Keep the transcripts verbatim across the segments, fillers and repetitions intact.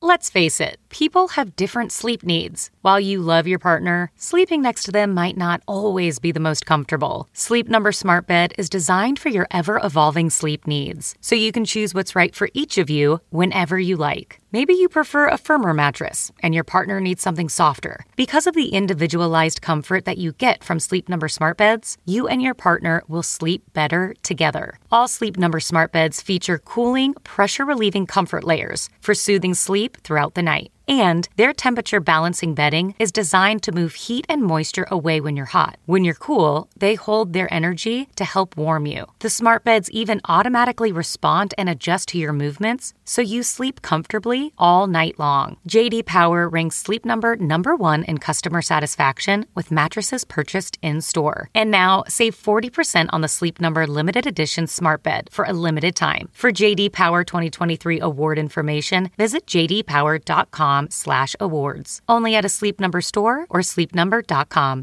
Let's face it, people have different sleep needs. While you love your partner, sleeping next to them might not always be the most comfortable. Sleep Number Smart Bed is designed for your ever-evolving sleep needs, so you can choose what's right for each of you whenever you like. Maybe you prefer a firmer mattress and your partner needs something softer. Because of the individualized comfort that you get from Sleep Number Smart Beds, you and your partner will sleep better together. All Sleep Number Smart Beds feature cooling, pressure-relieving comfort layers for soothing sleep throughout the night. And their temperature balancing bedding is designed to move heat and moisture away when you're hot. When you're cool, they hold their energy to help warm you. The smart beds even automatically respond and adjust to your movements, so you sleep comfortably all night long. J D Power ranks Sleep Number number one in customer satisfaction with mattresses purchased in-store. And now, save forty percent on the Sleep Number limited edition smart bed for a limited time. For J D Power twenty twenty-three award information, visit j d power dot com slash awards. Only at a Sleep Number store or sleep number dot com.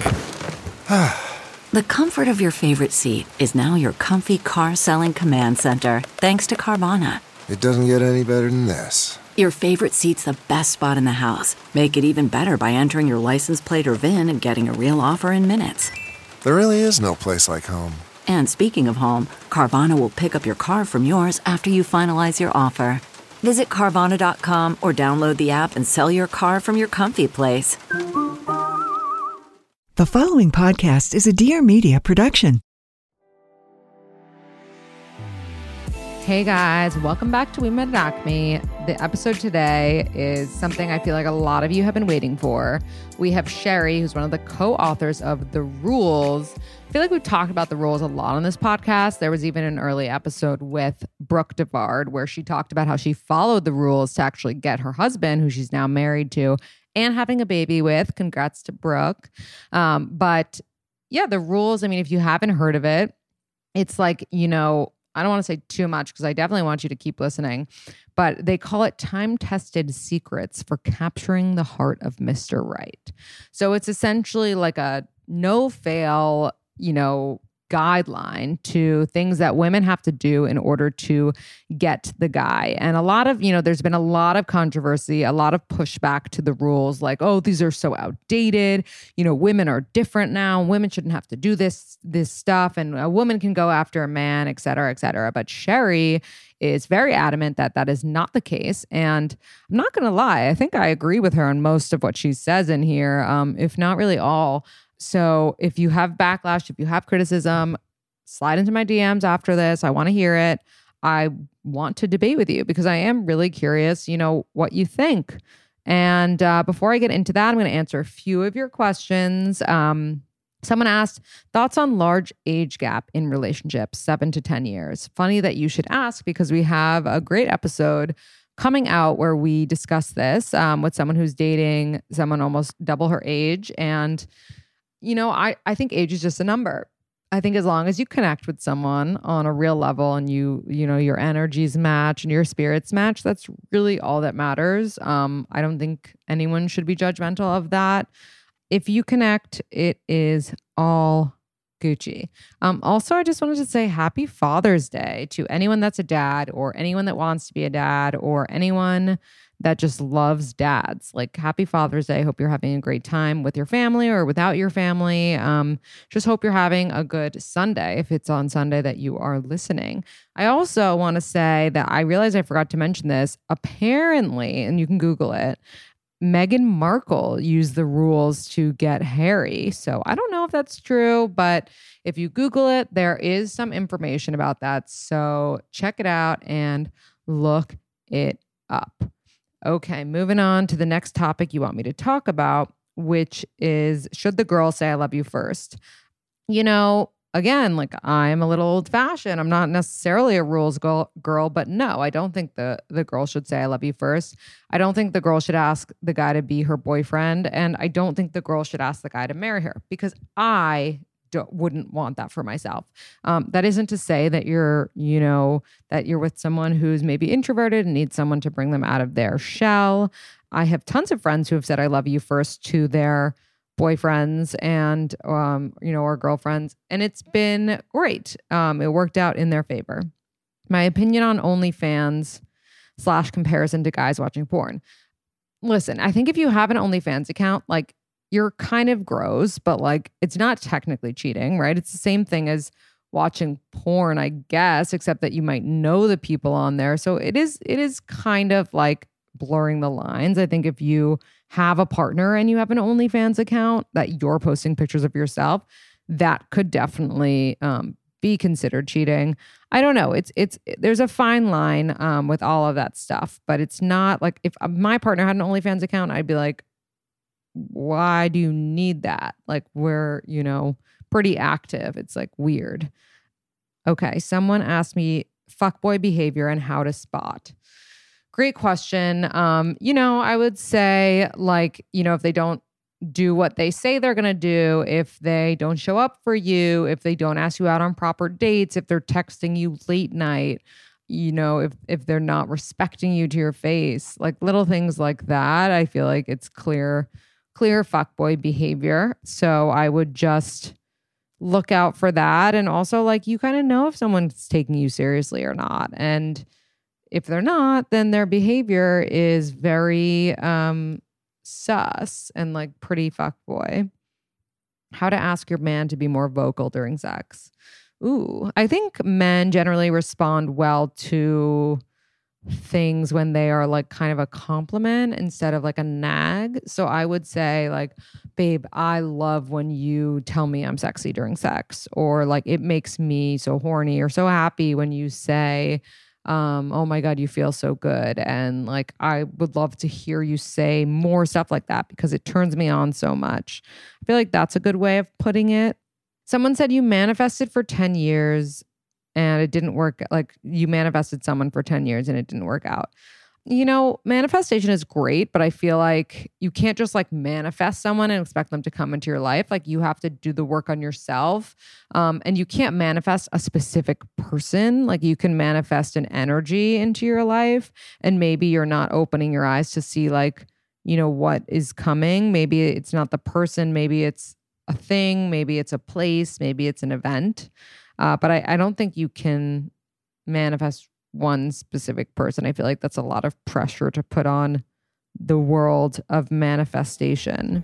The comfort of your favorite seat is now your comfy car selling command center, thanks to Carvana. It doesn't get any better than this. Your favorite seat's the best spot in the house. Make it even better by entering your license plate or V I N and getting a real offer in minutes. There really is no place like home. And speaking of home, Carvana will pick up your car from yours after you finalize your offer. Visit Carvana dot com or download the app and sell your car from your comfy place. The following podcast is a Dear Media production. Hey guys, welcome back to We Met at Acme. The episode today is something I feel like a lot of you have been waiting for. We have Sherry, who's one of the co-authors of The Rules. I feel like we've talked about The Rules a lot on this podcast. There was even an early episode with Brooke Devard where she talked about how she followed the rules to actually get her husband, who she's now married to, and having a baby with. Congrats to Brooke. Um, but yeah, The Rules, I mean, if you haven't heard of it, it's like, you know, I don't want to say too much because I definitely want you to keep listening, but they call it time-tested secrets for capturing the heart of Mister Right. So it's essentially like a no-fail, you know, guideline to things that women have to do in order to get the guy. And a lot of, you know, there's been a lot of controversy, a lot of pushback to the rules like, oh, these are so outdated. You know, women are different now. Women shouldn't have to do this, this stuff. And a woman can go after a man, et cetera, et cetera. But Sherry is very adamant that that is not the case. And I'm not going to lie. I think I agree with her on most of what she says in here, um, if not really all. So if you have backlash, if you have criticism, slide into my D Ms after this. I want to hear it. I want to debate with you because I am really curious, you know, what you think. And uh, before I get into that, I'm going to answer a few of your questions. Um, someone asked, thoughts on large age gap in relationships, seven to ten years. Funny that you should ask because we have a great episode coming out where we discuss this um, with someone who's dating someone almost double her age. And you know, I, I think age is just a number. I think as long as you connect with someone on a real level and you, you know, your energies match and your spirits match, that's really all that matters. Um, I don't think anyone should be judgmental of that. If you connect, it is all Gucci. Um, also, I just wanted to say happy Father's Day to anyone that's a dad or anyone that wants to be a dad or anyone that just loves dads. Like, happy Father's Day. Hope you're having a great time with your family or without your family. Um, just hope you're having a good Sunday if it's on Sunday that you are listening. I also want to say that I realized I forgot to mention this. Apparently, and you can Google it, Meghan Markle used the rules to get Harry. So I don't know if that's true, but if you Google it, there is some information about that. So check it out and look it up. Okay, moving on to the next topic you want me to talk about, which is, should the girl say I love you first? You know, again, like I'm a little old fashioned. I'm not necessarily a rules girl, girl, but no, I don't think the, the girl should say I love you first. I don't think the girl should ask the guy to be her boyfriend. And I don't think the girl should ask the guy to marry her because I don't, wouldn't want that for myself. Um, that isn't to say that you're, you know, that you're with someone who's maybe introverted and needs someone to bring them out of their shell. I have tons of friends who have said I love you first to their boyfriends and, um, you know, or girlfriends. And it's been great. Um, it worked out in their favor. My opinion on OnlyFans slash comparison to guys watching porn. Listen, I think if you have an OnlyFans account, like you're kind of gross, but like it's not technically cheating, right? It's the same thing as watching porn, I guess, except that you might know the people on there. So it is it is kind of like blurring the lines. I think if you have a partner and you have an OnlyFans account that you're posting pictures of yourself, that could definitely um, be considered cheating. I don't know. It's it's there's a fine line um, with all of that stuff, but it's not like if my partner had an OnlyFans account, I'd be like, why do you need that? Like we're, you know, pretty active. It's like weird. Okay. Someone asked me fuckboy behavior and how to spot. Great question. Um, you know, I would say like, you know, if they don't do what they say they're going to do, if they don't show up for you, if they don't ask you out on proper dates, if they're texting you late night, you know, if if they're not respecting you to your face, like little things like that, I feel like it's clear, clear fuckboy behavior. So I would just look out for that. And also like you kind of know if someone's taking you seriously or not. And if they're not, then their behavior is very um, sus and like pretty fuckboy. How to ask your man to be more vocal during sex. Ooh, I think men generally respond well to things when they are like kind of a compliment instead of like a nag. So I would say like, babe, I love when you tell me I'm sexy during sex, or like it makes me so horny or so happy when you say, um, oh my God, you feel so good. And like, I would love to hear you say more stuff like that because it turns me on so much. I feel like that's a good way of putting it. Someone said you manifested for ten years and it didn't work. Like you manifested someone for ten years and it didn't work out. You know, manifestation is great, but I feel like you can't just like manifest someone and expect them to come into your life. Like you have to do the work on yourself. Um, and you can't manifest a specific person. Like you can manifest an energy into your life, and maybe you're not opening your eyes to see like, you know, what is coming. Maybe it's not the person. Maybe it's a thing. Maybe it's a place. Maybe it's an event. Uh, but I, I don't think you can manifest one specific person. I feel like that's a lot of pressure to put on the world of manifestation.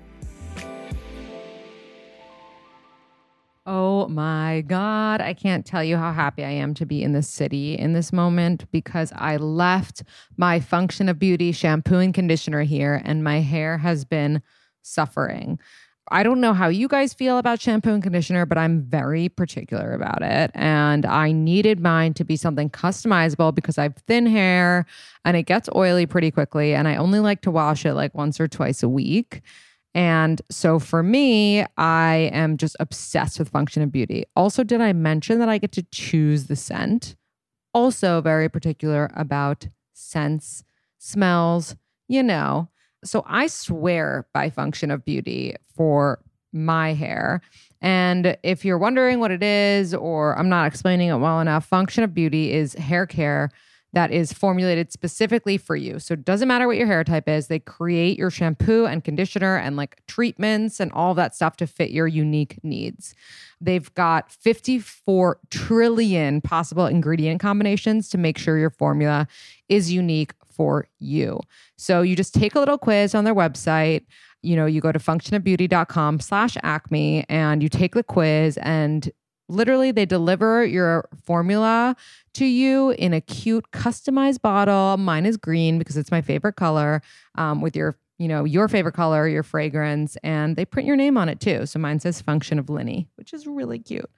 Oh my God. I can't tell you how happy I am to be in this city in this moment because I left my Function of Beauty shampoo and conditioner here and my hair has been suffering. I don't know how you guys feel about shampoo and conditioner, but I'm very particular about it. And I needed mine to be something customizable because I have thin hair and it gets oily pretty quickly. And I only like to wash it like once or twice a week. And so for me, I am just obsessed with Function of Beauty. Also, did I mention that I get to choose the scent? Also very particular about scents, smells, you know. So I swear by Function of Beauty for my hair. And if you're wondering what it is, or I'm not explaining it well enough, Function of Beauty is hair care that is formulated specifically for you. So it doesn't matter what your hair type is. They create your shampoo and conditioner and like treatments and all that stuff to fit your unique needs. They've got fifty-four trillion possible ingredient combinations to make sure your formula is unique for you. So you just take a little quiz on their website. You know, you go to functionofbeauty.com slash acme and you take the quiz, and literally they deliver your formula to you in a cute customized bottle. Mine is green because it's my favorite color, um, with your, you know, your favorite color, your fragrance, and they print your name on it too. So mine says Function of Linny, which is really cute.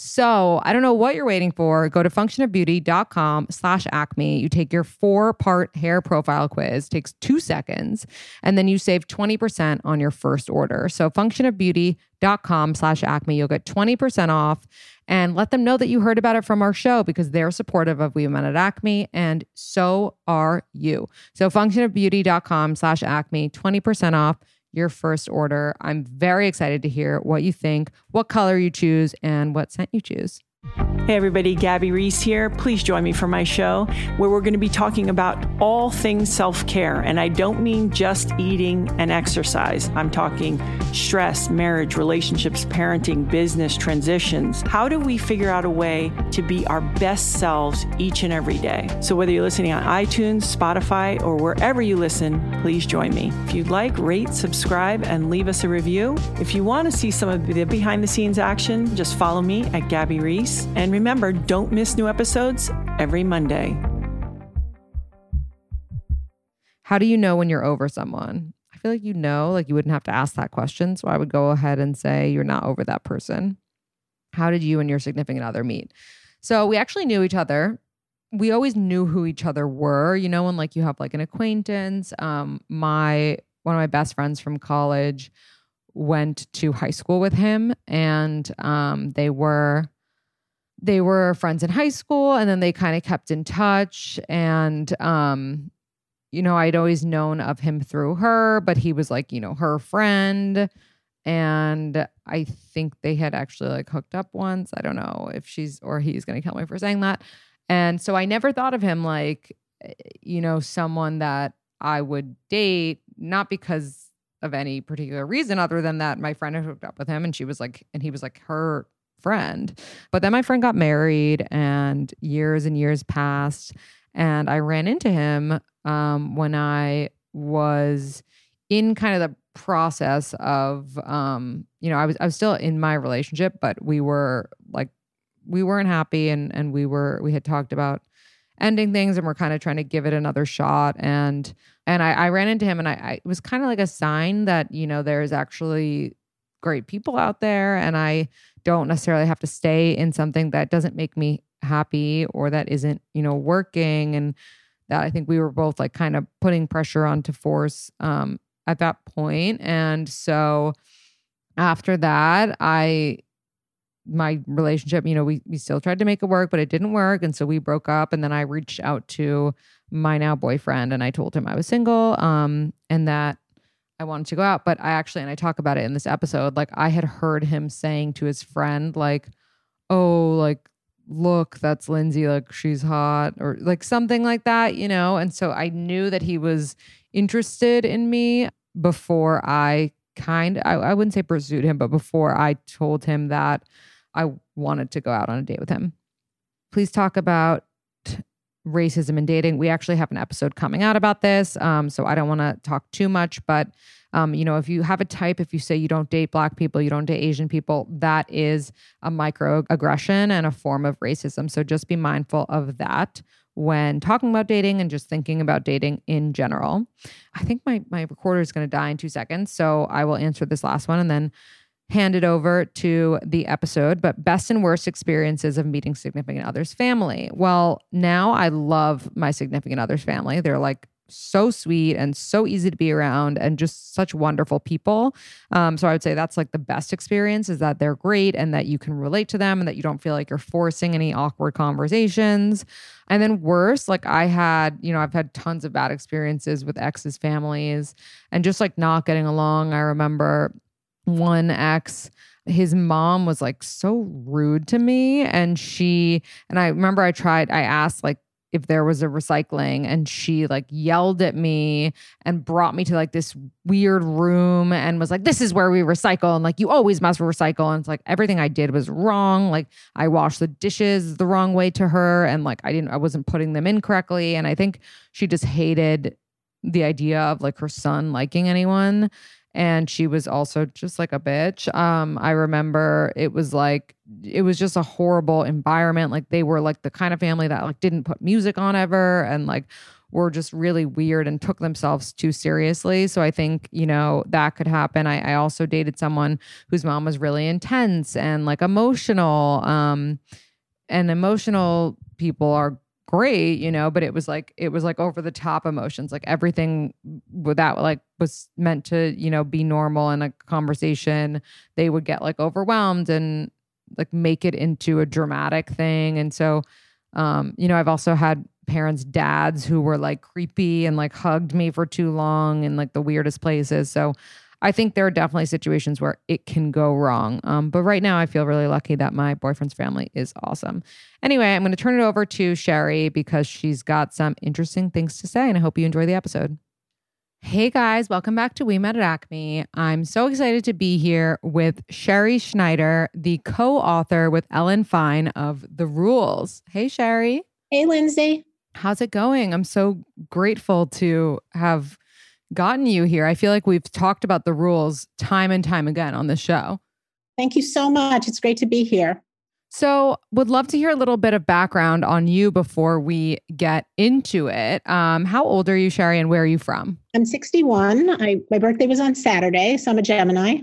So I don't know what you're waiting for. Go to functionofbeauty.com slash acme. You take your four part hair profile quiz, takes two seconds, and then you save twenty percent on your first order. So functionofbeauty.com slash acme. You'll get twenty percent off, and let them know that you heard about it from our show because they're supportive of We Met at Acme, and so are you. So functionofbeauty.com slash acme, twenty percent off your first order. I'm very excited to hear what you think, what color you choose, and what scent you choose. Hey everybody, Gabby Reese here. Please join me for my show where we're going to be talking about all things self-care. And I don't mean just eating and exercise. I'm talking stress, marriage, relationships, parenting, business, transitions. How do we figure out a way to be our best selves each and every day? So whether you're listening on iTunes, Spotify, or wherever you listen, please join me. If you'd like, rate, subscribe, and leave us a review. If you want to see some of the behind the scenes action, just follow me at Gabby Reese. And remember, don't miss new episodes every Monday. How do you know when you're over someone? I feel like you know, like you wouldn't have to ask that question. So I would go ahead and say you're not over that person. How did you and your significant other meet? So we actually knew each other. We always knew who each other were, you know, when like you have like an acquaintance. Um, my one of my best friends from college went to high school with him, and um, they were they were friends in high school, and then they kind of kept in touch. And um, you know, I'd always known of him through her, but he was like, you know, her friend. And I think they had actually like hooked up once. I don't know if she's or he's going to kill me for saying that. And so I never thought of him like, you know, someone that I would date, not because of any particular reason other than that my friend had hooked up with him and she was like, and he was like her friend. But then my friend got married and years and years passed. And I ran into him um, when I was in kind of the process of, um, you know, I was I was still in my relationship, but we were like, we weren't happy, and and we were we had talked about ending things, and we're kind of trying to give it another shot. And and I, I ran into him, and I, I it was kind of like a sign that, you know, there's actually great people out there, and I don't necessarily have to stay in something that doesn't make me happy or that isn't, you know, working. And that I think we were both like kind of putting pressure on to force um, at that point. And so after that, I, my relationship, you know, we, we still tried to make it work, but it didn't work. And so we broke up, and then I reached out to my now boyfriend, and I told him I was single um, and that I wanted to go out. But I actually, and I talk about it in this episode, like I had heard him saying to his friend, like, oh, like, look, that's Lindsay, like she's hot, or like something like that, you know? And so I knew that he was interested in me before I kind I, I wouldn't say pursued him, but before I told him that I wanted to go out on a date with him. Please talk about racism in dating. We actually have an episode coming out about this. Um, so I don't want to talk too much, but Um, you know, if you have a type, if you say you don't date Black people, you don't date Asian people, that is a microaggression and a form of racism. So just be mindful of that when talking about dating and just thinking about dating in general. I think my, my recorder is going to die in two seconds. So I will answer this last one and then hand it over to the episode. But best and worst experiences of meeting significant other's family. Well, now I love my significant other's family. They're like so sweet and so easy to be around and just such wonderful people. Um, so I would say that's like the best experience, is that they're great and that you can relate to them and that you don't feel like you're forcing any awkward conversations. And then worse, like I had, you know, I've had tons of bad experiences with exes' families and just like not getting along. I remember one ex, his mom was like so rude to me, and she, and I remember I tried, I asked like, if there was a recycling, and she like yelled at me and brought me to like this weird room and was like, this is where we recycle. And like, you always must recycle. And it's like, everything I did was wrong. Like I washed the dishes the wrong way to her. And like, I didn't, I wasn't putting them in correctly. And I think she just hated the idea of like her son liking anyone. And she was also just like a bitch. Um, I remember it was like, it was just a horrible environment. Like they were like the kind of family that like didn't put music on ever and like were just really weird and took themselves too seriously. So I think, you know, that could happen. I, I also dated someone whose mom was really intense and like emotional. Um, and emotional people are great, you know, but it was like, it was like over the top emotions, like everything that like was meant to, you know, be normal in a conversation, they would get like overwhelmed and like make it into a dramatic thing. And so, um, you know, I've also had parents' dads who were like creepy and like hugged me for too long in like the weirdest places. So I think there are definitely situations where it can go wrong. Um, but right now I feel really lucky that my boyfriend's family is awesome. Anyway, I'm going to turn it over to Sherry because she's got some interesting things to say, and I hope you enjoy the episode. Hey guys, welcome back to We Met at Acme. I'm so excited to be here with Sherry Schneider, the co-author with Ellen Fine of The Rules. Hey Sherry. Hey Lindsay. How's it going? I'm so grateful to have gotten you here. I feel like we've talked about The Rules time and time again on the show. Thank you so much. It's great to be here. So would love to hear a little bit of background on you before we get into it. Um, how old are you, Sherry, and where are you from? I'm sixty-one. I, my birthday was on Saturday, so I'm a Gemini.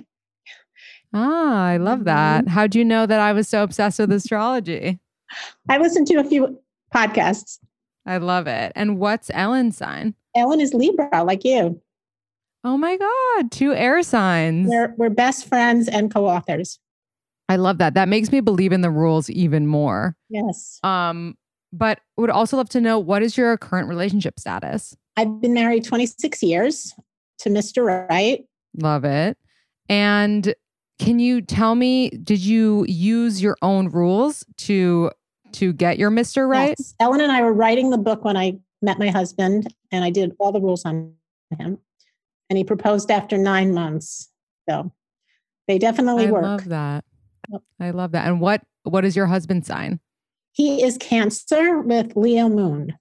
Ah, I love that. Mm-hmm. How'd you know that I was so obsessed with astrology? I listened to a few podcasts. I love it. And what's Ellen's sign? Ellen is Libra, like you. Oh my God, two air signs. We're, we're best friends and co-authors. I love that. That makes me believe in The Rules even more. Yes. Um, but would also love to know, what is your current relationship status? I've been married twenty-six years to Mister Right. Love it. And can you tell me, did you use your own rules to to get your Mister Right? Yes. Ellen and I were writing the book when I met my husband, and I did all the rules on him. And he proposed after nine months. So they definitely I work. I love that. I love that. And what what is your husband's sign? He is Cancer with Leo moon.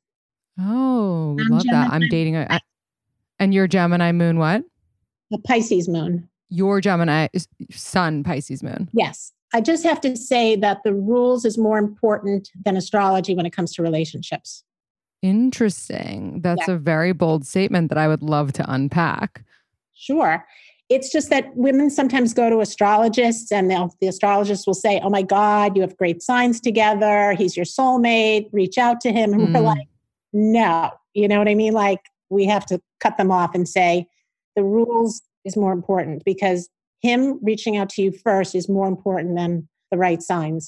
Oh, I'm love Gemini. that. I'm dating a, I, and your Gemini moon what? A Pisces moon. Your Gemini sun Pisces moon. Yes. I just have to say that the rules is more important than astrology when it comes to relationships. Interesting. That's Yeah. a very bold statement that I would love to unpack. Sure. It's just that women sometimes go to astrologists and they'll, the astrologist will say, oh my God, you have great signs together. He's your soulmate. Reach out to him. And Mm. we're like, no, you know what I mean? Like we have to cut them off and say the rules is more important because him reaching out to you first is more important than the right signs.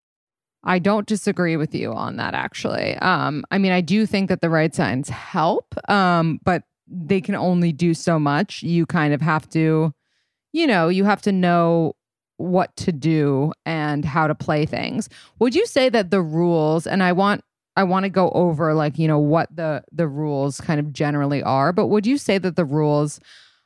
I don't disagree with you on that, actually. Um, I mean, I do think that the right signs help, um, but they can only do so much. You kind of have to, you know, you have to know what to do and how to play things. Would you say that the rules, and I want I want to go over like, you know, what the the rules kind of generally are, but would you say that the rules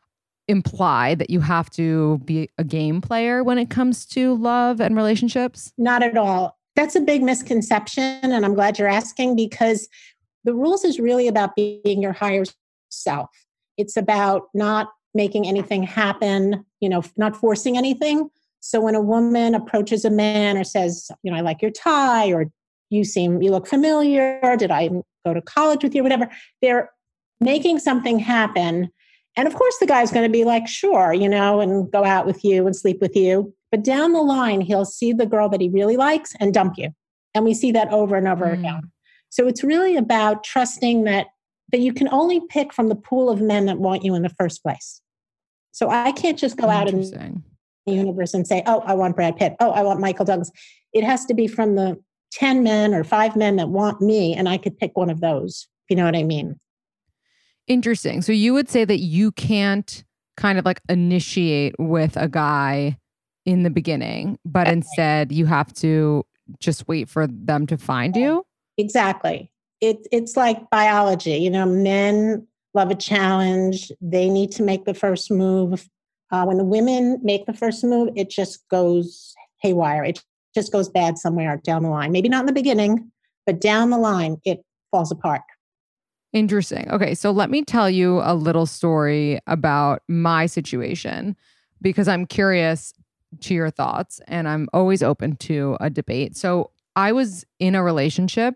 imply that you have to be a game player when it comes to love and relationships? Not at all. That's a big misconception. And I'm glad you're asking because the rules is really about being your higher self. It's about not making anything happen, you know, not forcing anything. So when a woman approaches a man or says, you know, I like your tie, or you seem, you look familiar, did I go to college with you, whatever, they're making something happen. And of course the guy's going to be like, sure, you know, and go out with you and sleep with you. But down the line, he'll see the girl that he really likes and dump you. And we see that over and over Mm. again. So it's really about trusting that that you can only pick from the pool of men that want you in the first place. So I can't just go out in the universe and say, oh, I want Brad Pitt. Oh, I want Michael Douglas. It has to be from the ten men or five men that want me, and I could pick one of those. If you know what I mean? Interesting. So you would say that you can't kind of like initiate with a guy in the beginning, but That's instead you have to just wait for them to find you? Exactly. It, it's like biology. You know, men love a challenge. They need to make the first move. Uh, when the women make the first move, it just goes haywire. It just goes bad somewhere down the line. Maybe not in the beginning, but down the line, it falls apart. Interesting. Okay, so let me tell you a little story about my situation because I'm curious to your thoughts and I'm always open to a debate. So I was in a relationship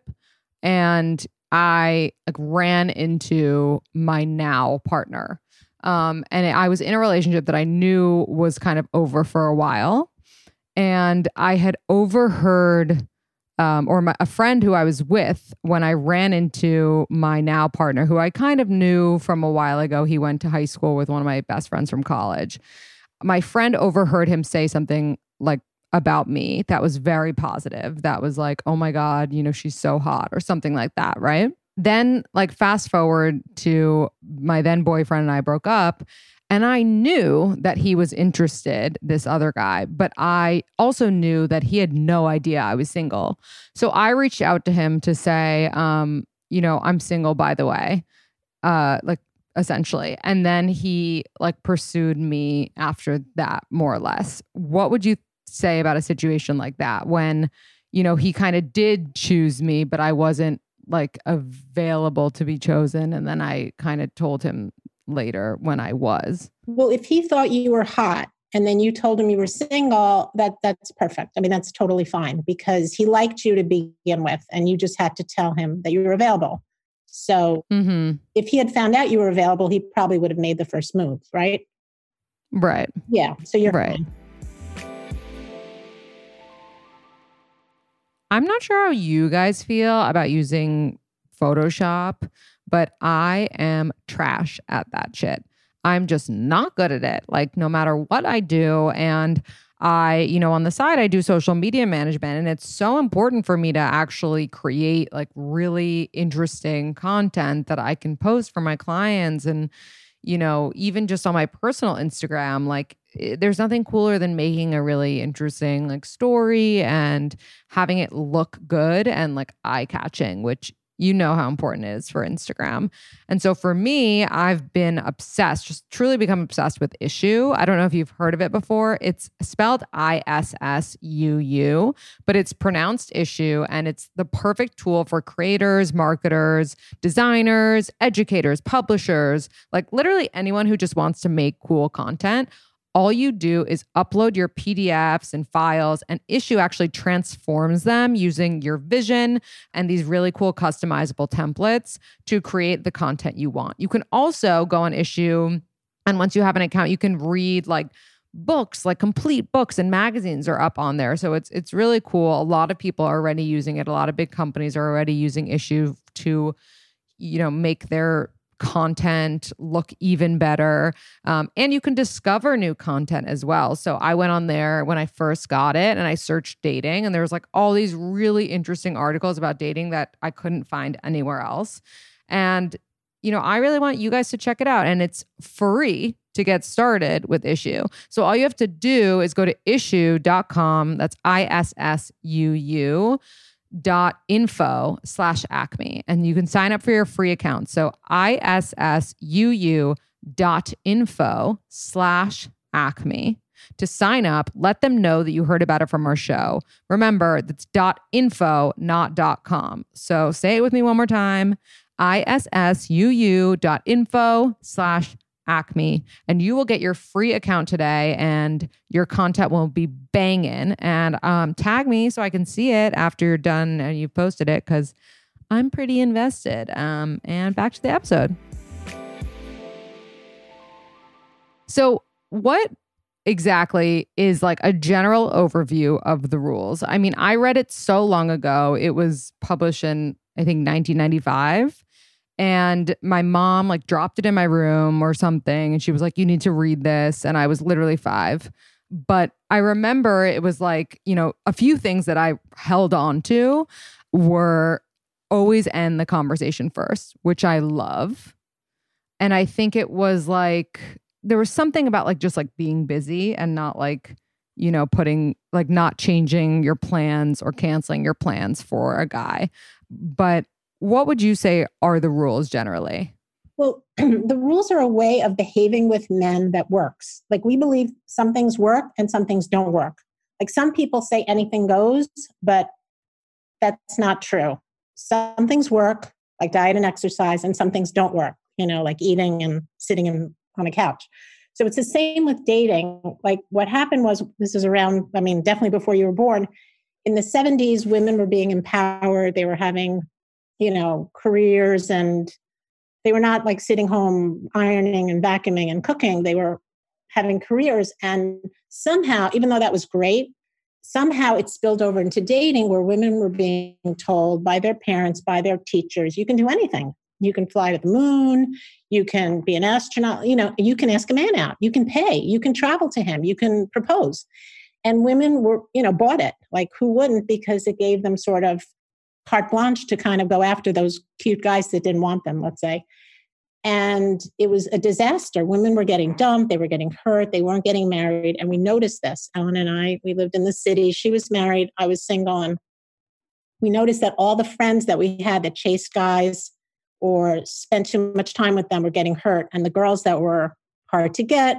and I like ran into my now partner. Um, and I was in a relationship that I knew was kind of over for a while. And I had overheard, um, or my, a friend who I was with when I ran into my now partner, who I kind of knew from a while ago. He went to high school with one of my best friends from college. My friend overheard him say something like about me that was very positive. That was like, oh my God, you know, she's so hot or something like that, right? then like fast forward to my then boyfriend and I broke up, and I knew that he was interested, this other guy, but I also knew that he had no idea I was single. So I reached out to him to say, um, you know, I'm single, by the way, uh, like essentially. And then he like pursued me after that, more or less. What would you say about a situation like that when, you know, he kind of did choose me, but I wasn't like available to be chosen? And then I kind of told him later when I was. Well, if he thought you were hot and then you told him you were single, that that's perfect. I mean, that's totally fine because he liked you to begin with and you just had to tell him that you were available. So mm-hmm. if he had found out you were available, he probably would have made the first move, right? Right. Yeah. So you're right. fine. I'm not sure how you guys feel about using Photoshop, but I am trash at that shit. I'm just not good at it. Like no matter what I do. And I, you know, on the side, I do social media management, and it's so important for me to actually create like really interesting content that I can post for my clients. And, you know, even just on my personal Instagram, like there's nothing cooler than making a really interesting like story and having it look good and like eye-catching, which you know how important it is for Instagram. And so for me, I've been obsessed, just truly become obsessed with Issuu. I don't know if you've heard of it before. It's spelled I S S U U, but it's pronounced Issuu, and it's the perfect tool for creators, marketers, designers, educators, publishers, like literally anyone who just wants to make cool content. All you do is upload your P D Fs and files, and Issuu actually transforms them using your vision and these really cool customizable templates to create the content you want. You can also go on Issuu, and once you have an account, you can read like books, like complete books and magazines are up on there. So it's it's really cool. A lot of people are already using it. A lot of big companies are already using Issuu to, you know, make their content look even better. Um, and you can discover new content as well. So I went on there when I first got it and I searched dating, and there was like all these really interesting articles about dating that I couldn't find anywhere else. And, you know, I really want you guys to check it out, and it's free to get started with Issuu. So all you have to do is go to issuu dot com. That's I S S U U. dot info slash acme, and you can sign up for your free account. So issuu dot info slash acme to sign up. Let them know that you heard about it from our show. Remember, that's dot info, not dot com. So say it with me one more time. issuu dot info slash Acme, and you will get your free account today, and your content will be banging. And um, tag me so I can see it after you're done and you've posted it, because I'm pretty invested. Um, and back to the episode. So what exactly is like a general overview of the rules? I mean, I read it so long ago. It was published in, I think, nineteen ninety-five. And my mom like dropped it in my room or something. And she was like, you need to read this. And I was literally five. But I remember it was like, you know, a few things that I held on to were always end the conversation first, which I love. And I think it was like, there was something about like just like being busy and not like, you know, putting like not changing your plans or canceling your plans for a guy. But what would you say are the rules generally? Well, the rules are a way of behaving with men that works. Like we believe some things work and some things don't work. Like some people say anything goes, but that's not true. Some things work, like diet and exercise, and some things don't work, you know, like eating and sitting in, on a couch. So it's the same with dating. Like what happened was, this is around, I mean, definitely before you were born. In the seventies, women were being empowered. They were having, you know, careers, and they were not like sitting home ironing and vacuuming and cooking. They were having careers. And somehow, even though that was great, somehow it spilled over into dating, where women were being told by their parents, by their teachers, you can do anything. You can fly to the moon. You can be an astronaut. You know, you can ask a man out. You can pay. You can travel to him. You can propose. And women were, you know, bought it. Like who wouldn't? Because it gave them sort of carte blanche to kind of go after those cute guys that didn't want them, let's say. And it was a disaster. Women were getting dumped. They were getting hurt. They weren't getting married. And we noticed this. Ellen and I, we lived in the city. She was married. I was single. And we noticed that all the friends that we had that chased guys or spent too much time with them were getting hurt. And the girls that were hard to get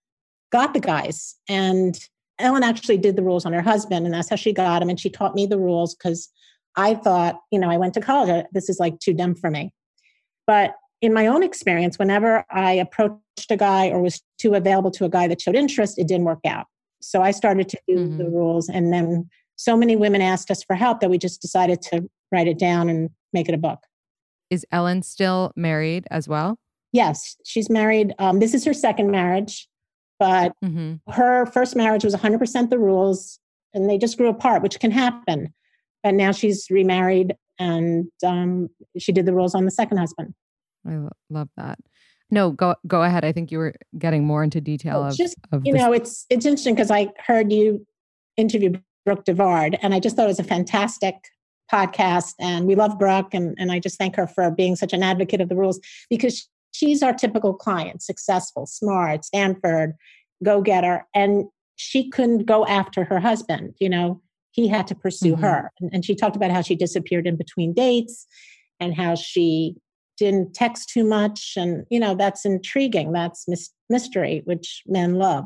got the guys. And Ellen actually did the rules on her husband. And that's how she got him. And she taught me the rules because I thought, you know, I went to college. This is like too dumb for me. But in my own experience, whenever I approached a guy or was too available to a guy that showed interest, it didn't work out. So I started to do mm-hmm. the rules. And then so many women asked us for help that we just decided to write it down and make it a book. Is Ellen still married as well? Yes, she's married. Um, this is her second marriage, but mm-hmm. her first marriage was one hundred percent the rules, and they just grew apart, which can happen. But now she's remarried, and um, she did the rules on the second husband. I love that. No, go go ahead. I think you were getting more into detail of, just, of you this. know, it's it's interesting because I heard you interview Brooke Devard, and I just thought it was a fantastic podcast. And we love Brooke, and, and I just thank her for being such an advocate of the rules because she's our typical client, successful, smart, Stanford, go-getter. And she couldn't go after her husband. You know, he had to pursue mm-hmm. her. And, and she talked about how she disappeared in between dates and how she didn't text too much. And, you know, that's intriguing. That's mis- mystery, which men love.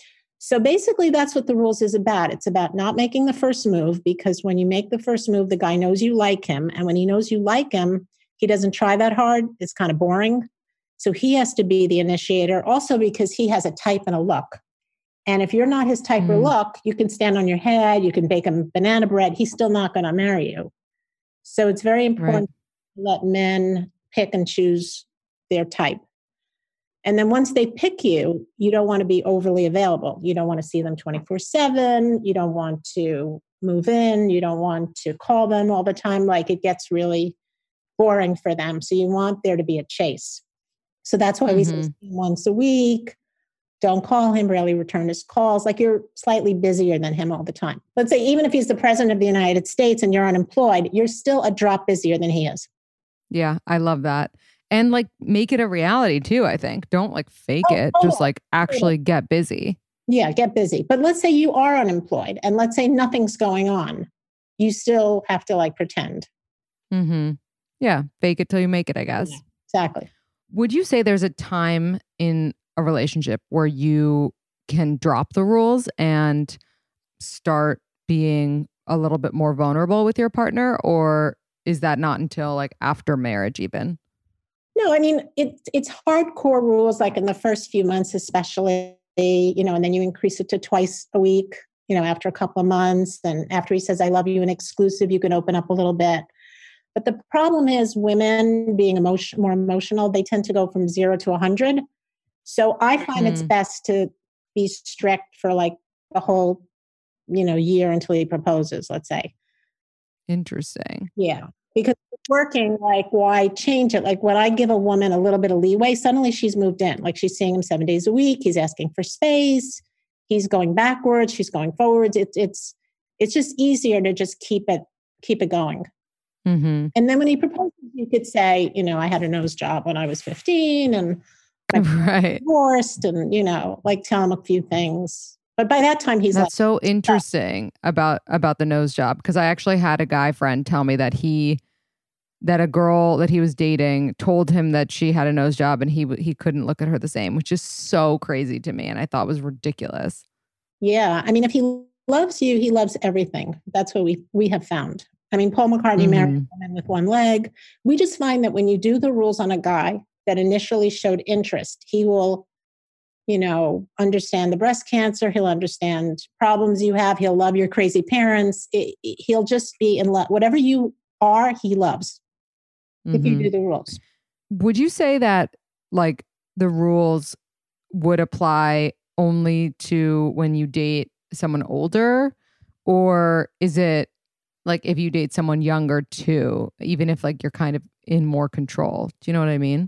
So basically, that's what the rules is about. It's about not making the first move, because when you make the first move, the guy knows you like him. And when he knows you like him, he doesn't try that hard. It's kind of boring. So he has to be the initiator, also because he has a type and a look. And if you're not his type mm. or look, you can stand on your head, you can bake him banana bread. He's still not going to marry you. So it's very important right. to let men pick and choose their type. And then once they pick you, you don't want to be overly available. You don't want to see them twenty-four seven. You don't want to move in. You don't want to call them all the time. Like it gets really boring for them. So you want there to be a chase. So that's why mm-hmm. we say once a week. Don't call him, barely return his calls. Like you're slightly busier than him all the time. Let's say even if he's the president of the United States and you're unemployed, you're still a drop busier than he is. Yeah, I love that. And like make it a reality too, I think. Don't like fake oh, it. Oh, just like actually yeah. get busy. Yeah, get busy. But let's say you are unemployed and let's say nothing's going on. You still have to like pretend. Mm-hmm. Yeah, fake it till you make it, I guess. Yeah, exactly. Would you say there's a time in a relationship where you can drop the rules and start being a little bit more vulnerable with your partner? Or is that not until like after marriage even? No, I mean, it, it's hardcore rules, like in the first few months, especially, you know, and then you increase it to twice a week, you know, after a couple of months. And after he says, I love you, and exclusive, you can open up a little bit. But the problem is women being emotion, more emotional, they tend to go from zero to one hundred. So I find mm. it's best to be strict for like the whole, you know, year until he proposes, let's say. Interesting. Yeah. Because it's working, like, why change it? Like when I give a woman a little bit of leeway, suddenly she's moved in. Like she's seeing him seven days a week. He's asking for space. He's going backwards. She's going forwards. It's it's it's just easier to just keep it keep it going. Mm-hmm. And then when he proposes, you could say, you know, I had a nose job when I was fifteen and I right. divorced, and you know, like tell him a few things. But by that time, he's That's like, so interesting about about the nose job, because I actually had a guy friend tell me that he that a girl that he was dating told him that she had a nose job and he he couldn't look at her the same, which is so crazy to me, and I thought was ridiculous. Yeah, I mean, if he loves you, he loves everything. That's what we we have found. I mean, Paul McCartney mm-hmm. married a woman with one leg. We just find that when you do the rules on a guy that initially showed interest, he will, you know, understand the breast cancer. He'll understand problems you have. He'll love your crazy parents. It, it, he'll just be in love. Whatever you are, he loves mm-hmm. if you do the rules. Would you say that like the rules would apply only to when you date someone older? Or is it like if you date someone younger too, even if like you're kind of in more control? Do you know what I mean?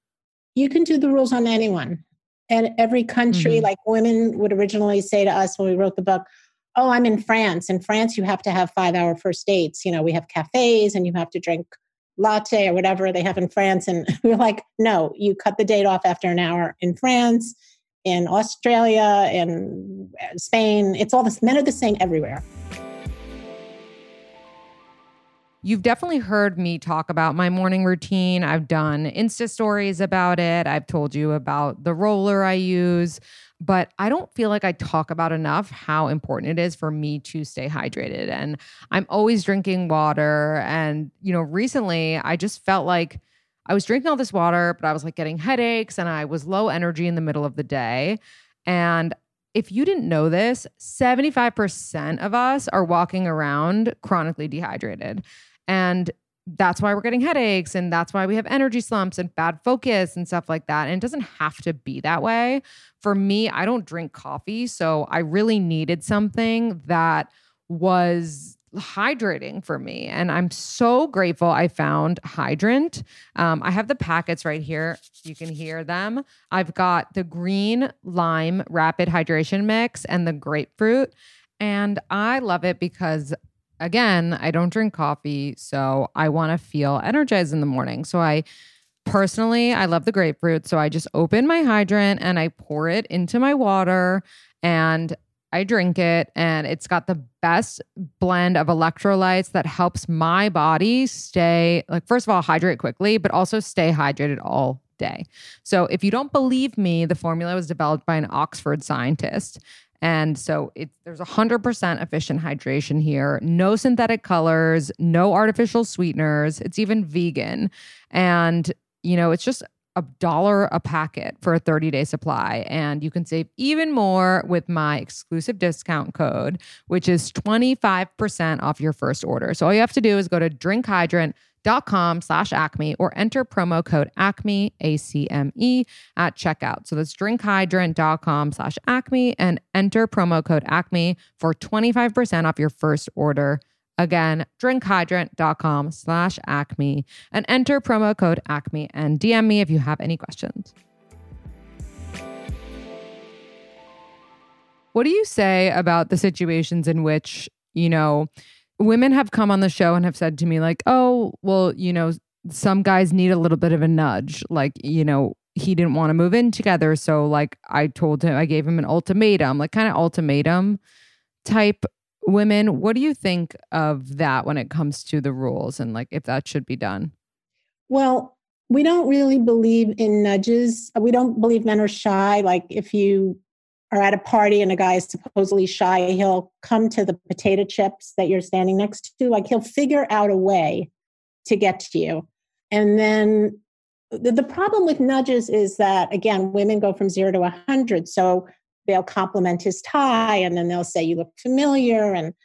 You can do the rules on anyone. And every country, mm-hmm. like women would originally say to us when we wrote the book, oh, I'm in France. In France, you have to have five hour first dates. You know, we have cafes and you have to drink latte or whatever they have in France. And we're like, no, you cut the date off after an hour. In France, in Australia, in Spain, it's all this, men are the same everywhere. You've definitely heard me talk about my morning routine. I've done Insta stories about it. I've told you about the roller I use, but I don't feel like I talk about enough how important it is for me to stay hydrated. And I'm always drinking water. And, you know, recently I just felt like I was drinking all this water, but I was like getting headaches and I was low energy in the middle of the day. And if you didn't know this, seventy-five percent of us are walking around chronically dehydrated. And that's why we're getting headaches. And that's why we have energy slumps and bad focus and stuff like that. And it doesn't have to be that way. For me, I don't drink coffee. So I really needed something that was hydrating for me. And I'm so grateful I found Hydrant. Um, I have the packets right here. You can hear them. I've got the green lime rapid hydration mix and the grapefruit. And I love it because, again, I don't drink coffee, so I want to feel energized in the morning. So I personally, I love the grapefruit. So I just open my hydrant and I pour it into my water and I drink it. And it's got the best blend of electrolytes that helps my body stay, like, first of all, hydrate quickly, but also stay hydrated all day. So if you don't believe me, the formula was developed by an Oxford scientist. And so it, there's one hundred percent efficient hydration here. No synthetic colors, no artificial sweeteners. It's even vegan. And, you know, it's just a dollar a packet for a thirty-day supply. And you can save even more with my exclusive discount code, which is twenty-five percent off your first order. So all you have to do is go to drinkhydrant.com slash Acme or enter promo code Acme, A C M E, at checkout. So that's drinkhydrant.com slash Acme and enter promo code Acme for twenty-five percent off your first order. Again, drinkhydrant.com slash Acme and enter promo code Acme and D M me if you have any questions. What do you say about the situations in which, you know, women have come on the show and have said to me like, oh, well, you know, some guys need a little bit of a nudge. Like, you know, he didn't want to move in together. So like I told him, I gave him an ultimatum, like kind of ultimatum type women. What do you think of that when it comes to the rules and like if that should be done? Well, we don't really believe in nudges. We don't believe men are shy. Like if you are at a party and a guy is supposedly shy, he'll come to the potato chips that you're standing next to. Like he'll figure out a way to get to you. And then the, the problem with nudges is that, again, women go from zero to a hundred. So they'll compliment his tie and then they'll say, you look familiar. And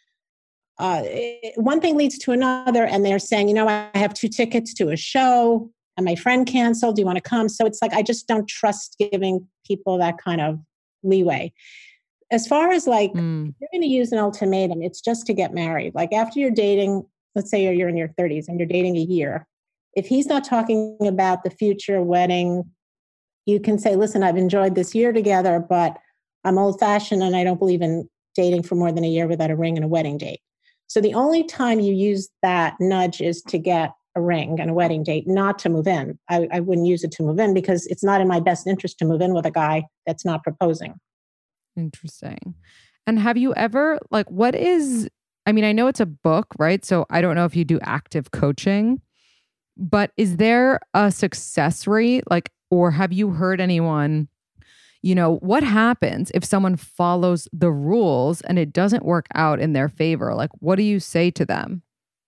uh, it, one thing leads to another. And they're saying, you know, I have two tickets to a show and my friend canceled. Do you want to come? So it's like, I just don't trust giving people that kind of leeway. As far as like, mm. if you're going to use an ultimatum, it's just to get married. Like after you're dating, let's say you're, you're in your thirties and you're dating a year. If he's not talking about the future wedding, you can say, listen, I've enjoyed this year together, but I'm old fashioned and I don't believe in dating for more than a year without a ring and a wedding date. So the only time you use that nudge is to get a ring and a wedding date, not to move in. I, I wouldn't use it to move in because it's not in my best interest to move in with a guy that's not proposing. Interesting. And have you ever, like, what is, I mean, I know it's a book, right? So I don't know if you do active coaching, but is there a success rate? Like, or have you heard anyone, you know, what happens if someone follows the rules and it doesn't work out in their favor? Like, what do you say to them?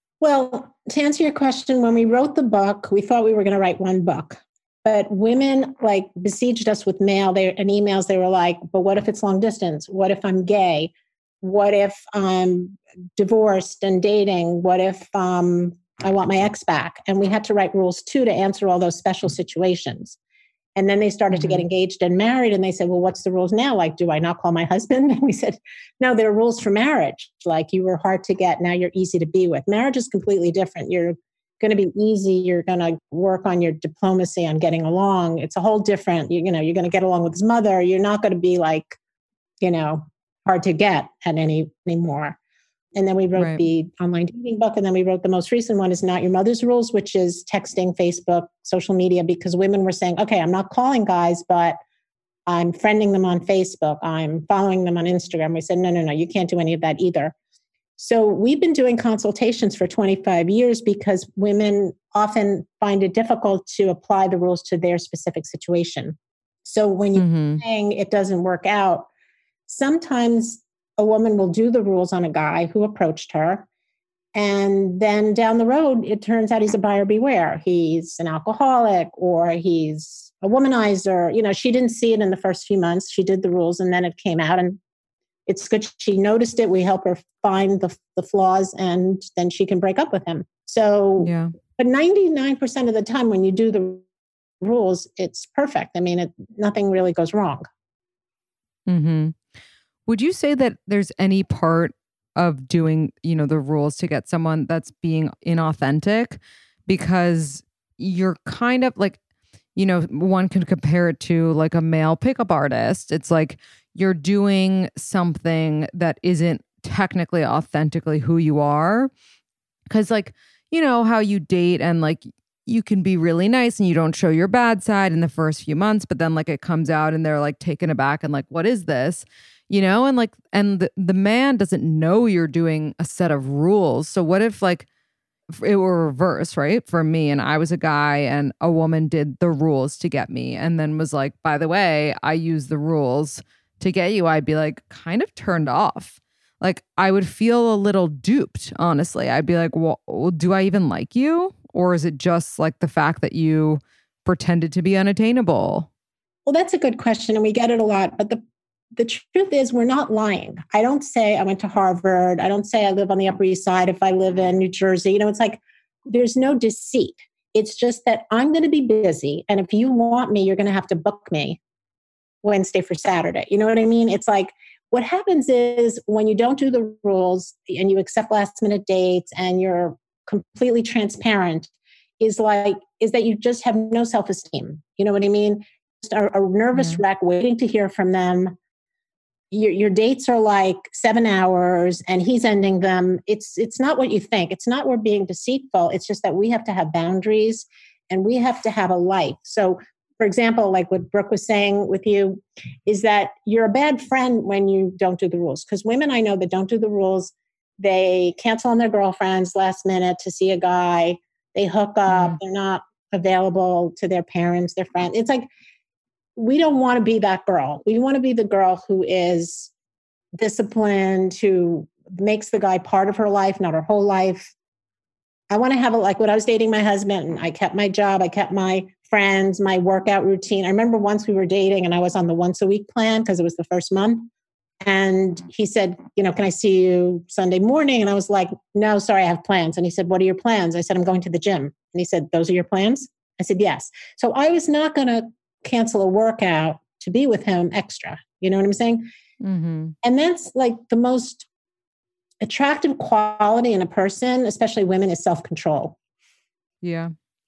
Well, to answer your question, when we wrote the book, we thought we were going to write one book. But women like besieged us with mail they, and emails. They were like, but what if it's long distance? What if I'm gay? What if I'm divorced and dating? What if um, I want my ex back? And we had to write rules too to answer all those special situations. And then they started mm-hmm. to get engaged and married. And they said, well, what's the rules now? Like, do I not call my husband? And we said, no, there are rules for marriage. Like you were hard to get. Now you're easy to be with. Marriage is completely different. You're going to be easy. You're going to work on your diplomacy, on getting along. It's a whole different, you, you know, you're going to get along with his mother. You're not going to be like, you know, hard to get at any anymore. And then we wrote Right. the online dating book. And then we wrote the most recent one is Not Your Mother's Rules, which is texting, Facebook, social media, because women were saying, okay, I'm not calling guys, but I'm friending them on Facebook. I'm following them on Instagram. We said, no, no, no, you can't do any of that either. So we've been doing consultations for twenty-five years because women often find it difficult to apply the rules to their specific situation. So when you're Mm-hmm. saying it doesn't work out, sometimes a woman will do the rules on a guy who approached her. And then down the road, it turns out he's a buyer beware. He's an alcoholic or he's a womanizer. You know, she didn't see it in the first few months. She did the rules and then it came out and it's good. She noticed it. We help her find the, the flaws and then she can break up with him. So, Yeah. but ninety-nine percent of the time when you do the rules, it's perfect. I mean, it, nothing really goes wrong. Mm-hmm. Would you say that there's any part of doing, you know, the rules to get someone that's being inauthentic? Because you're kind of like, you know, one can compare it to like a male pickup artist. It's like you're doing something that isn't technically authentically who you are. Because like, you know, how you date and like you can be really nice and you don't show your bad side in the first few months, but then like it comes out and they're like taken aback and like, what is this? You know, and like, and the, the man doesn't know you're doing a set of rules. So what if like it were reverse, right? For me, and I was a guy and a woman did the rules to get me and then was like, by the way, I use the rules to get you. I'd be like kind of turned off. Like I would feel a little duped, honestly. I'd be like, well, do I even like you? Or is it just like the fact that you pretended to be unattainable? Well, that's a good question. And we get it a lot. But the The truth is, we're not lying. I don't say I went to Harvard. I don't say I live on the Upper East Side if I live in New Jersey. You know, it's like there's no deceit. It's just that I'm going to be busy. And if you want me, you're going to have to book me Wednesday for Saturday. You know what I mean? It's like what happens is when you don't do the rules and you accept last minute dates and you're completely transparent is like, is that you just have no self-esteem. You know what I mean? Just a, a nervous Mm-hmm. wreck waiting to hear from them. Your, your dates are like seven hours and he's ending them. It's it's not what you think. It's not we're being deceitful. It's just that we have to have boundaries and we have to have a life. So, for example, like what Brooke was saying with you, is that you're a bad friend when you don't do the rules. Because women I know that don't do the rules, they cancel on their girlfriends last minute to see a guy. They hook up. Mm. They're not available to their parents, their friends. It's like, we don't want to be that girl. We want to be the girl who is disciplined, who makes the guy part of her life, not her whole life. I want to have a, like when I was dating my husband, I kept my job, I kept my friends, my workout routine. I remember once we were dating and I was on the once a week plan because it was the first month. And he said, you know, can I see you Sunday morning? And I was like, no, sorry, I have plans. And he said, what are your plans? I said, I'm going to the gym. And he said, those are your plans? I said, yes. So I was not going to cancel a workout to be with him extra. You know what I'm saying? Mm-hmm. And that's like the most attractive quality in a person, especially women, is self-control. Yeah,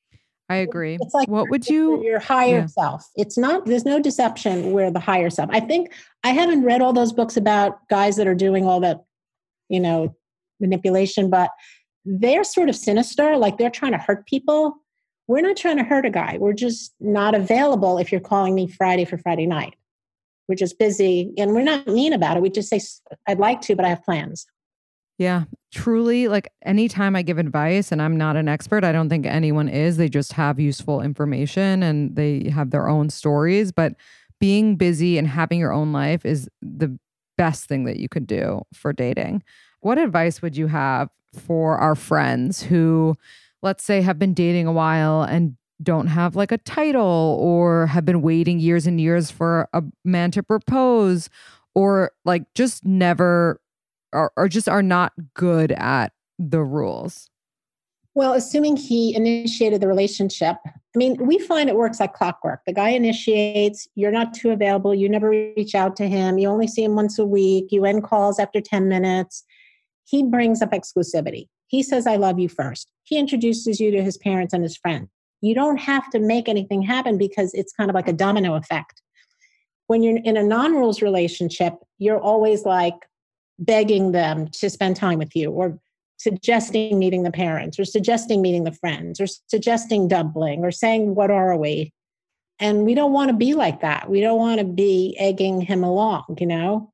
I agree. It's like what would you? your higher yeah. self. It's not, there's no deception where the higher self. I think I haven't read all those books about guys that are doing all that, you know, manipulation, but they're sort of sinister. Like they're trying to hurt people. We're not trying to hurt a guy. We're just not available if you're calling me Friday for Friday night. We're just busy and we're not mean about it. We just say, I'd like to, but I have plans. Yeah, truly. Like anytime I give advice, and I'm not an expert, I don't think anyone is. They just have useful information and they have their own stories. But being busy and having your own life is the best thing that you could do for dating. What advice would you have for our friends who, let's say, have been dating a while and don't have like a title, or have been waiting years and years for a man to propose, or like just never, or, or just are not good at the rules? Well, assuming he initiated the relationship, I mean, we find it works like clockwork. The guy initiates, you're not too available, you never reach out to him, you only see him once a week, you end calls after ten minutes. He brings up exclusivity. He says, I love you first. He introduces you to his parents and his friends. You don't have to make anything happen because it's kind of like a domino effect. when you're in a non-rules relationship, you're always like begging them to spend time with you, or suggesting meeting the parents, or suggesting meeting the friends, or suggesting doubling, or saying, what are we? And we don't want to be like that. We don't want to be egging him along, you know?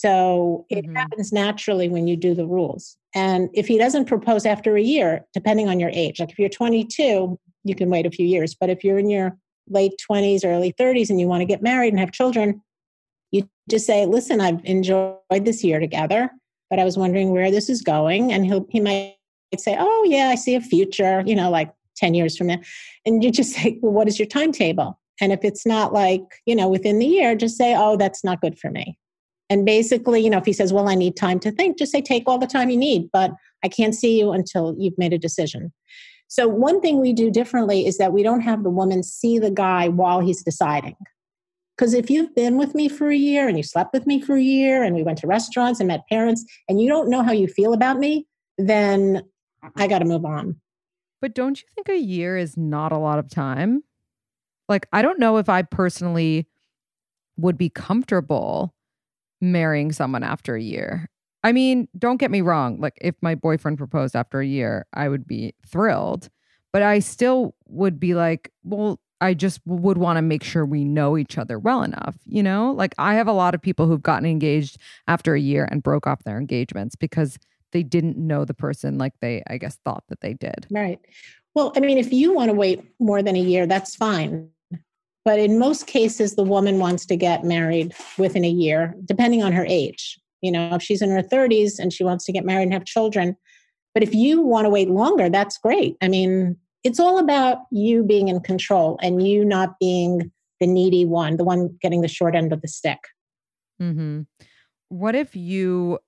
So it Mm-hmm. happens naturally when you do the rules. And if he doesn't propose after a year, depending on your age, like if you're twenty-two, you can wait a few years. But if you're in your late twenties, early thirties, and you want to get married and have children, you just say, listen, I've enjoyed this year together, but I was wondering where this is going. And he'll, he might say, oh yeah, I see a future, you know, like ten years from now. And you just say, well, what is your timetable? And if it's not like, you know, within the year, just say, oh, that's not good for me. And basically, you know, if he says, well, I need time to think, just say, take all the time you need, but I can't see you until you've made a decision. So one thing we do differently is that we don't have the woman see the guy while he's deciding. Because if you've been with me for a year and you slept with me for a year and we went to restaurants and met parents and you don't know how you feel about me, then I got to move on. But don't you think a year is not a lot of time? Like, I don't know if I personally would be comfortable marrying someone after a year. I mean, don't get me wrong. Like, if my boyfriend proposed after a year, I would be thrilled. But I still would be like, well, I just would want to make sure we know each other well enough, you know? Like, I have a lot of people who've gotten engaged after a year and broke off their engagements because they didn't know the person like they, I guess, thought that they did. Right. Well, I mean, if you want to wait more than a year, that's fine. But in most cases, the woman wants to get married within a year, depending on her age. You know, if she's in her thirties and she wants to get married and have children. But if you want to wait longer, that's great. I mean, it's all about you being in control and you not being the needy one, the one getting the short end of the stick. Mm-hmm. What if you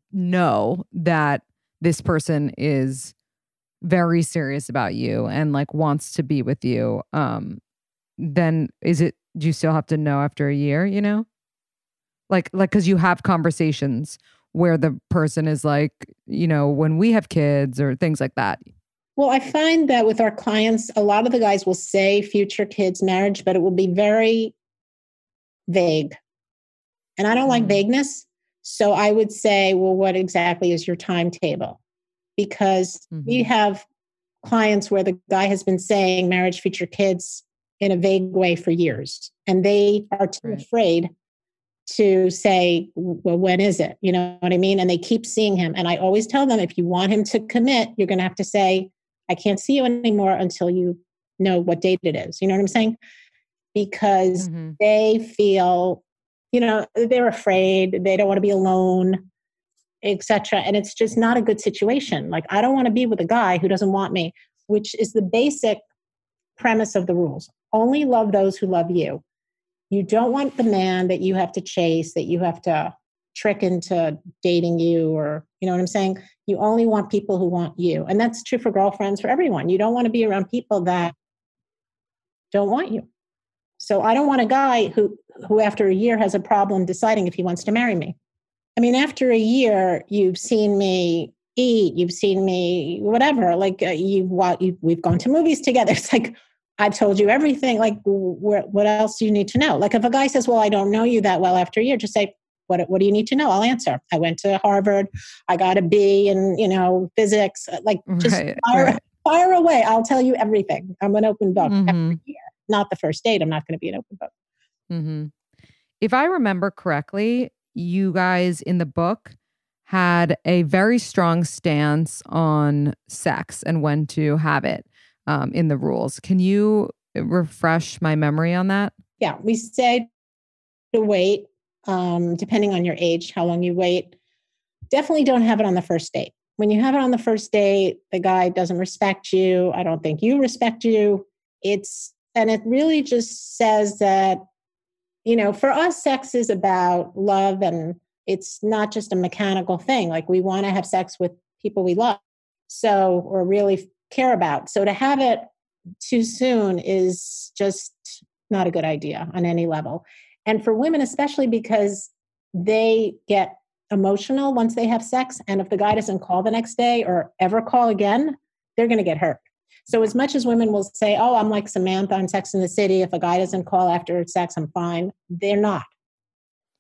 know that this person is very serious about you and like wants to be with you? Um, then is it, do you still have to know after a year, you know? Like, like, cause you have conversations where the person is like, you know, when we have kids or things like that. Well, I find that with our clients, a lot of the guys will say future kids, marriage, but it will be very vague. And I don't like vagueness. So I would say, well, what exactly is your timetable? Because mm-hmm. we have clients where the guy has been saying marriage, future kids in a vague way for years. And they are too right. afraid to say, well, when is it? You know what I mean? And they keep seeing him. And I always tell them, if you want him to commit, you're going to have to say, I can't see you anymore until you know what date it is. You know what I'm saying? Because mm-hmm. they feel, you know, they're afraid, they don't want to be alone, et cetera. And it's just not a good situation. Like, I don't want to be with a guy who doesn't want me, which is the basic premise of the rules. Only love those who love you. You don't want the man that you have to chase, that you have to trick into dating you, or, you know what I'm saying? You only want people who want you. And that's true for girlfriends, for everyone. You don't want to be around people that don't want you. So I don't want a guy who, who after a year has a problem deciding if he wants to marry me. I mean, after a year, you've seen me eat, you've seen me, whatever, like uh, you've, you've, we've gone to movies together. It's like, I've told you everything. Like, wh- what else do you need to know? Like, if a guy says, well, I don't know you that well after a year, just say, what, what do you need to know? I'll answer. I went to Harvard. I got a B in, you know, physics. Like, just right, fire, right. fire away. I'll tell you everything. I'm an open book Mm-hmm. every year. Not the first date. I'm not going to be an open book. Mm-hmm. If I remember correctly, you guys in the book had a very strong stance on sex and when to have it um, in the rules. Can you refresh my memory on that? Yeah, we say to wait, um, depending on your age, how long you wait. Definitely don't have it on the first date. When you have it on the first date, the guy doesn't respect you. I don't think you respect you. It's, and it really just says that, you know, for us, sex is about love, and it's not just a mechanical thing. Like, we want to have sex with people we love, so, or really care about. So to have it too soon is just not a good idea on any level. And for women, especially, because they get emotional once they have sex. And if the guy doesn't call the next day or ever call again, they're going to get hurt. So as much as women will say, oh, I'm like Samantha on Sex and the City. If a guy doesn't call after sex, I'm fine. They're not.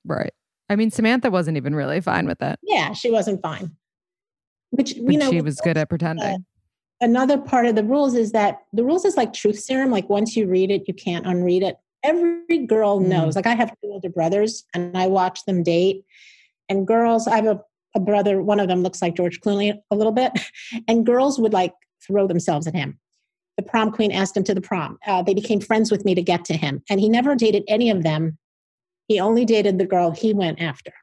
Right. I mean, Samantha wasn't even really fine with it. Yeah, she wasn't fine. Which, but you know, she was good at pretending. Uh, another part of the rules is that the rules is like truth serum. Like once you read it, you can't unread it. Every girl knows. Mm. Like I have two older brothers and I watch them date. And girls, I have a, a brother, one of them looks like George Clooney a little bit. And girls would like throw themselves at him. The prom queen asked him to the prom. Uh, they became friends with me to get to him. And he never dated any of them. He only dated the girl he went after.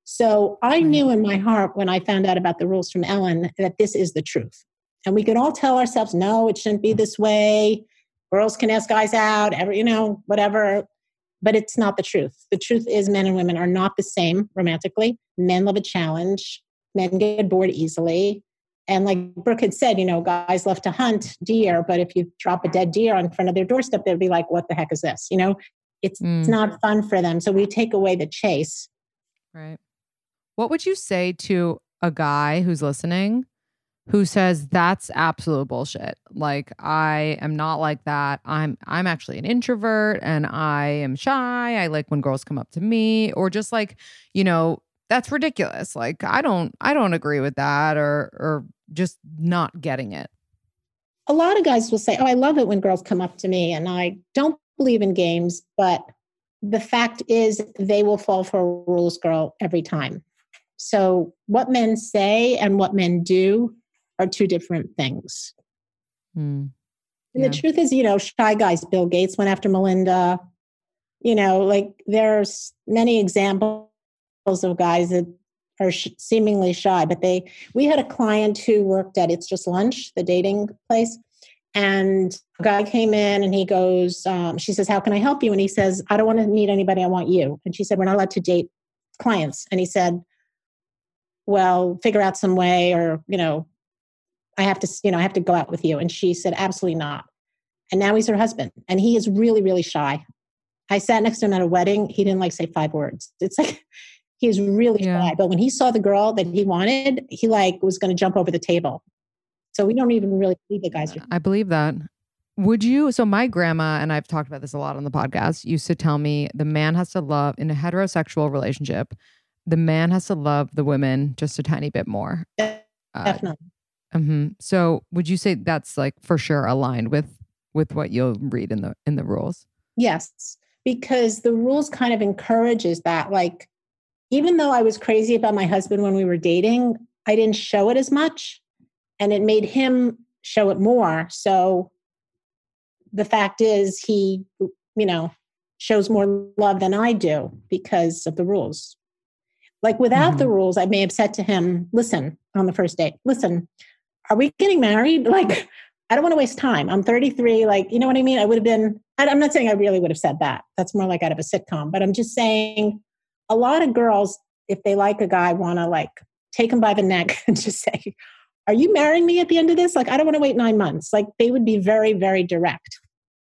So I knew in my heart when I found out about the rules from Ellen that this is the truth. And we could all tell ourselves, no, it shouldn't be this way. Girls can ask guys out, every, you know, whatever. But it's not the truth. The truth is men and women are not the same romantically. Men love a challenge. Men get bored easily. And like Brooke had said, you know, guys love to hunt deer, but if you drop a dead deer in front of their doorstep, they'll be like, what the heck is this? You know, it's, mm. it's not fun for them. So we take away the chase. Right. What would you say to a guy who's listening who says that's absolute bullshit? Like, I am not like that. I'm I'm actually an introvert and I am shy. I like when girls come up to me, or just like, you know, that's ridiculous. Like, I don't I don't agree with that, or or just not getting it. A lot of guys will say, oh, I love it when girls come up to me, and I don't believe in games, but the fact is they will fall for a rules girl every time. So what men say and what men do are two different things. Mm, yeah. And the truth is, you know, shy guys, Bill Gates went after Melinda. You know, like there's many examples of guys that are sh- seemingly shy, but they, we had a client who worked at It's Just Lunch, the dating place. And a guy came in and he goes, um, she says, how can I help you? And he says, I don't want to meet anybody. I want you. And she said, we're not allowed to date clients. And he said, well, figure out some way, or, you know, I have to, you know, I have to go out with you. And she said, absolutely not. And now he's her husband. And he is really, really shy. I sat next to him at a wedding. He didn't like say five words. It's like, he's really yeah. shy. But when he saw the girl that he wanted, he like was going to jump over the table. So we don't even really believe the guys. Are- I believe that. Would you, so my grandma, and I've talked about this a lot on the podcast, used to tell me the man has to love, in a heterosexual relationship, the man has to love the women just a tiny bit more. Definitely. Uh, mm-hmm. So would you say that's like for sure aligned with with what you'll read in the in the rules? Yes, because the rules kind of encourages that. Like, even though I was crazy about my husband when we were dating, I didn't show it as much, and it made him show it more. So the fact is, he, you know, shows more love than I do because of the rules. Like without mm-hmm. the rules, I may have said to him, listen, on the first date, listen, are we getting married? Like, I don't want to waste time. I'm thirty-three. Like, you know what I mean? I would have been, I'm not saying I really would have said that. That's more like out of a sitcom, but I'm just saying a lot of girls, if they like a guy, want to like take him by the neck and just say, are you marrying me at the end of this? Like, I don't want to wait nine months. Like they would be very, very direct.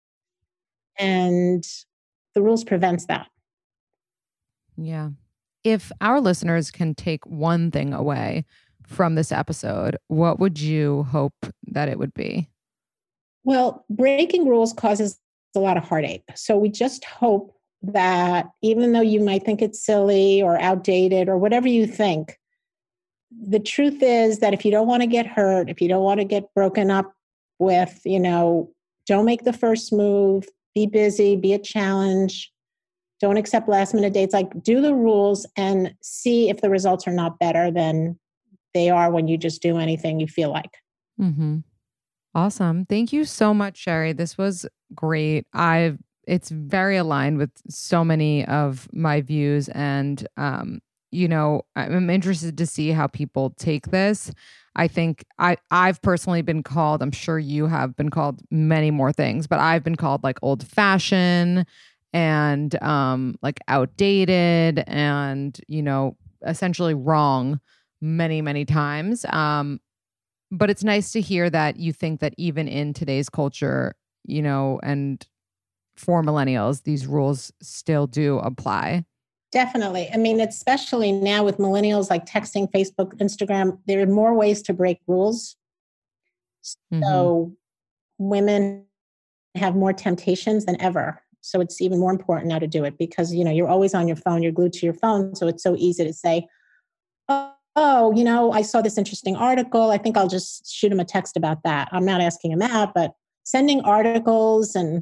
And the rules prevents that. Yeah. If our listeners can take one thing away from this episode, what would you hope that it would be? Well, breaking rules causes a lot of heartache. So we just hope that even though you might think it's silly or outdated or whatever you think, the truth is that if you don't want to get hurt, if you don't want to get broken up with, you know, don't make the first move, be busy, be a challenge. Don't accept last minute dates. Like do the rules and see if the results are not better than they are when you just do anything you feel like. Mm-hmm. Awesome. Thank you so much, Sherry. This was great. I've, it's very aligned with so many of my views. And, um, you know, I'm interested to see how people take this. I think I, I've personally been called, I'm sure you have been called many more things, but I've been called like old fashioned and um, like outdated and, you know, essentially wrong many, many times. Um, but it's nice to hear that you think that even in today's culture, you know, and for millennials, these rules still do apply. Definitely. I mean, especially now with millennials, like texting, Facebook, Instagram, there are more ways to break rules. So mm-hmm. women have more temptations than ever. So it's even more important now to do it because, you know, you're always on your phone, you're glued to your phone. So it's so easy to say, oh, oh, you know, I saw this interesting article. I think I'll just shoot him a text about that. I'm not asking him out, but sending articles and,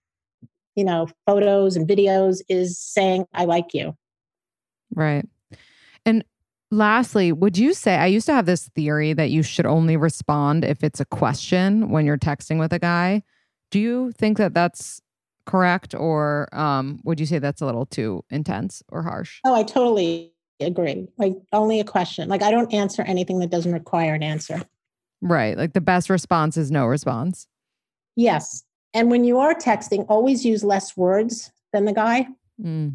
you know, photos and videos is saying, I like you. Right. And lastly, would you say, I used to have this theory that you should only respond if it's a question when you're texting with a guy. Do you think that that's correct? Or um, would you say that's a little too intense or harsh? Oh, I totally agree. Like only a question. Like I don't answer anything that doesn't require an answer. Right. Like the best response is no response. Yes. And when you are texting, always use less words than the guy. Mm.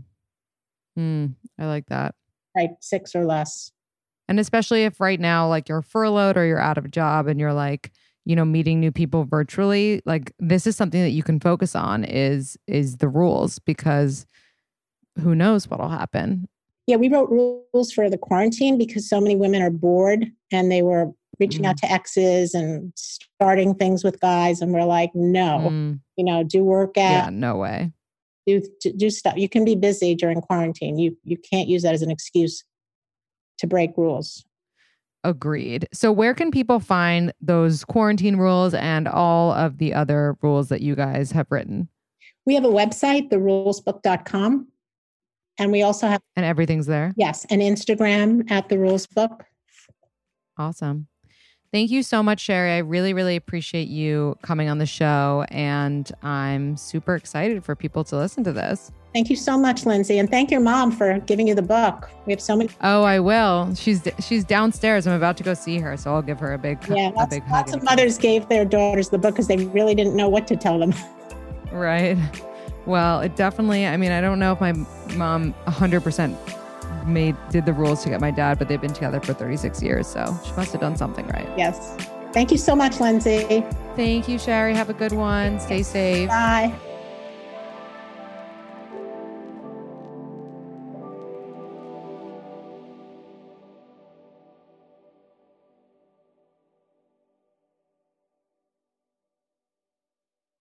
Mm. I like that. Right. Six or less. And especially if right now, like you're furloughed or you're out of a job and you're like, you know, meeting new people virtually, like this is something that you can focus on is, is the rules, because who knows what'll happen. Yeah. We wrote rules for the quarantine because so many women are bored and they were reaching mm. out to exes and starting things with guys. And we're like, no, mm. you know, do work out. Yeah, no way. Do, do stuff. You can be busy during quarantine. You, you can't use that as an excuse to break rules. Agreed. So where can people find those quarantine rules and all of the other rules that you guys have written? We have a website, the rules book dot com. And we also have... And everything's there? Yes. And Instagram at the rules book. Awesome. Thank you so much, Sherry. I really, really appreciate you coming on the show. And I'm super excited for people to listen to this. Thank you so much, Lindsay. And thank your mom for giving you the book. We have so many. Oh, I will. She's she's downstairs. I'm about to go see her. So I'll give her a big, yeah, a lots, big hug. Lots of mothers gave their daughters the book because they really didn't know what to tell them. Right. Well, it definitely, I mean, I don't know if my mom one hundred percent made did the rules to get my dad, but they've been together for thirty-six years. So she must have done something right. Yes. Thank you so much, Lindsay. Thank you, Sherry. Have a good one. Stay safe. Bye.